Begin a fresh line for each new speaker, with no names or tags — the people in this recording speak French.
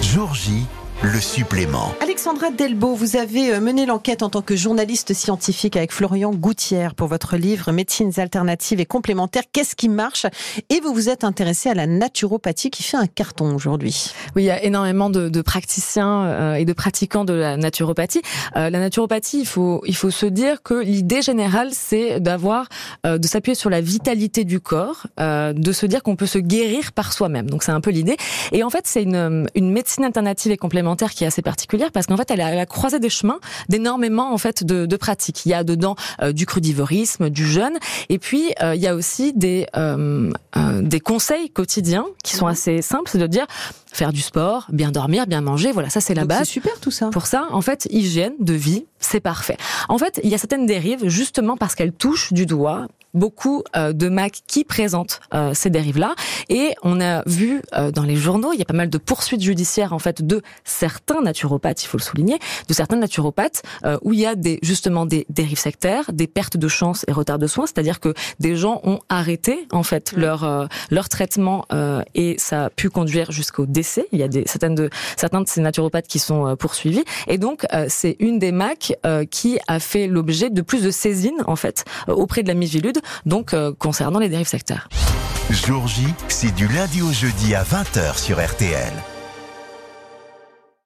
Jour J, le supplément.
Alexandra Delbo, vous avez mené l'enquête en tant que journaliste scientifique avec Florian Gouttière pour votre livre Médecines alternatives et complémentaires, qu'est-ce qui marche? Et vous vous êtes intéressé à la naturopathie qui fait un carton aujourd'hui.
Oui, il y a énormément de praticiens et de pratiquants de la naturopathie. La naturopathie, il faut se dire que l'idée générale, c'est de s'appuyer sur la vitalité du corps, de se dire qu'on peut se guérir par soi-même. Donc c'est un peu l'idée. Et en fait, c'est une médecine alternative et complémentaire qui est assez particulière parce qu'en fait, elle a croisé des chemins d'énormément en fait de pratiques. Il y a dedans du crudivorisme, du jeûne, et puis il y a aussi des conseils quotidiens qui sont assez simples, c'est de dire faire du sport, bien dormir, bien manger, voilà, ça c'est la base.
C'est super tout ça.
Pour ça, en fait, hygiène de vie, c'est parfait. En fait, il y a certaines dérives justement parce qu'elles touchent du doigt beaucoup de MAC qui présentent ces dérives-là, et on a vu dans les journaux, il y a pas mal de poursuites judiciaires en fait de certains naturopathes, il faut le souligner, de certains naturopathes où il y a justement des dérives sectaires, des pertes de chance et retard de soins, c'est-à-dire que des gens ont arrêté en fait leur traitement et ça a pu conduire jusqu'au décès. Il y a certains de ces naturopathes qui sont poursuivis, et donc c'est une des MAC qui a fait l'objet de plus de saisines en fait auprès de la Miviludes, donc concernant les dérives sectaires.
Jour J, c'est du lundi au jeudi à 20h sur RTL.